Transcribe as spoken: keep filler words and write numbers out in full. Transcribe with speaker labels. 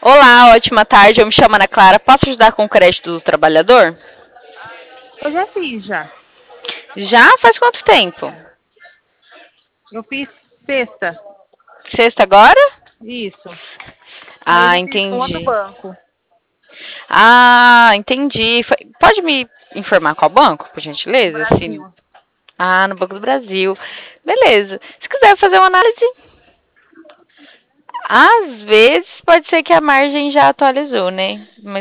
Speaker 1: Olá, ótima tarde. Eu me chamo Ana Clara. Posso ajudar com o crédito do trabalhador?
Speaker 2: Eu já fiz, já.
Speaker 1: Já faz quanto tempo?
Speaker 2: Eu fiz sexta,
Speaker 1: Sexta agora?
Speaker 2: isso. Mas
Speaker 1: Ah,
Speaker 2: eu fiz com outro
Speaker 1: entendi.
Speaker 2: banco.
Speaker 1: Ah, entendi. Foi- Pode me informar qual banco, por
Speaker 2: No
Speaker 1: gentileza? Se...
Speaker 2: Brasil.
Speaker 1: Ah, no Banco do Brasil. Beleza. Se quiser fazer uma análise, às vezes pode ser que a margem já atualizou, né? Mas